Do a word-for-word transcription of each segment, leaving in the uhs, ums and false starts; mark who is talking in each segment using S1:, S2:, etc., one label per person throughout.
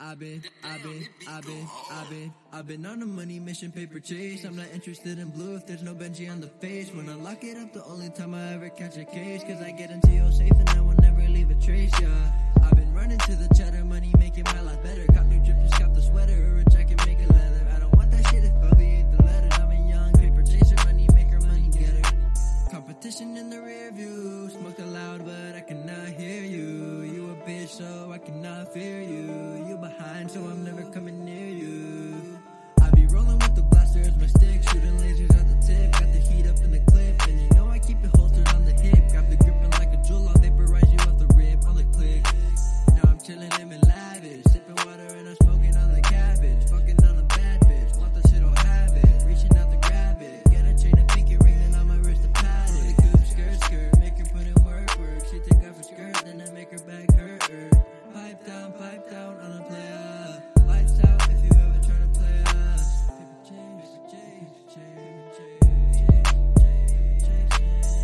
S1: I've been, I've been, I've been, I've been, I've been on a money mission, paper chase. I'm not interested in blue if there's no Benji on the face. When I lock it up, the only time I ever catch a case. Cause I get into your safe and I will never leave a trace, yeah. I've been running to the cheddar, money making my life better. Cop new drip, just cop the sweater, or a jacket, make a leather. I don't want that shit if Bobby ain't the letters. I'm a young paper chaser, money maker, money getter. Competition in the rear view, smoke loud but I cannot hear you. You a bitch so I cannot fear you. You behind so I'm never coming near you. I be rolling with the blasters, my stick, shooting lasers at the tip. Got the heat up in the clip and you know I keep it holstered on the hip. Grab the gripping like a jewel, I'll vaporize you off the rip on the click. Now I'm chilling, living lavish, sipping water and I'm smoking on the cabbage. Fucking on a bad bitch, want the shit, I'll have it. Reaching out to grab it, get a chain, a pinky ring, then on my wrist a pad it. Coupe, skirt, skirt, make her put in work, work. She take off her skirt, then I make her back hurt, hurt. Pipe down, pipe down on a player. Lights out if you ever try to play us. Paper change, change, change, change, change, change,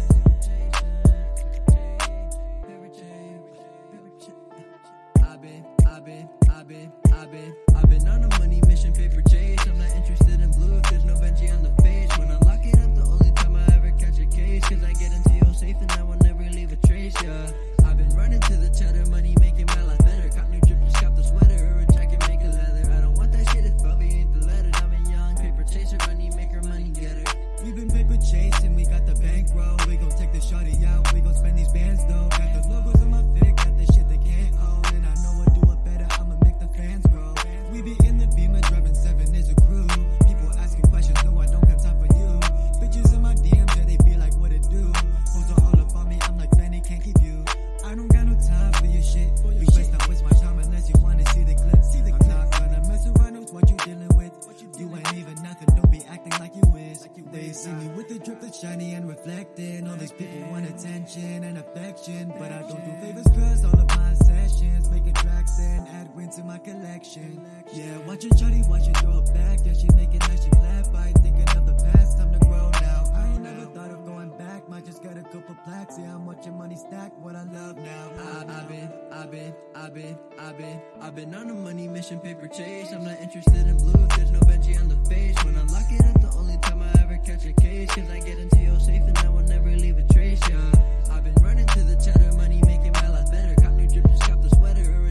S1: paper change, paper change. I've been, I've been, I've been, I've been, I've been on a money mission, paper chase. I'm not interested in blue if there's no Benji on the face. When I lock it up, the only time I ever catch a case. Cause I get into your safe and I will never leave a trace, yeah. I've been running to the cheddar, money making my life better. Cop new drip, just cop the sweater, or a jacket, make a leather. I don't want that shit if Bobby ain't the letters. I'm a young paper chaser, money maker, money getter.
S2: We been paper chasing, we got the bankroll. We gon' take the shorty out, we gon' spend these bands though. Got the logos on my fit, got the shit they can't own. And I know I'll do it better, I'ma make the fans grow. We be in the Beamer, driving seven is a crew. People asking questions, no I don't got time for you. Bitches in my D Ms, yeah they be like what it do. Hoes are all up on me, I'm like Fanny, can't keep you. I don't got no time for your shit. You best not waste my time unless you wanna see the clip. See the I'm not gonna mess around with what you dealing with. You ain't even nothing, don't be acting like you is. They see me with the drip that's shiny and reflecting. All these people want attention and affection, but I don't do favors cause all of my sessions making tracks and add wind to my collection. Yeah, watch your shawty, watch you throw it back. Yeah, she making that shit laugh. I ain't thinking of the past, time to grow now. I ain't never thought of going back, might just got a couple plaques. Yeah, I'm watching money stack, what I love now.
S1: I've, I've been, I've been, I've been, I've been, I've been on a money mission, paper chase. I'm not interested in blue if there's no Benji on the face. When I lock it up, the only time I ever catch a case. Cause I get into your safe and I will never leave a trace, yeah. I've been running to the cheddar, money making my life better. Cop new drip, just cop the sweater, or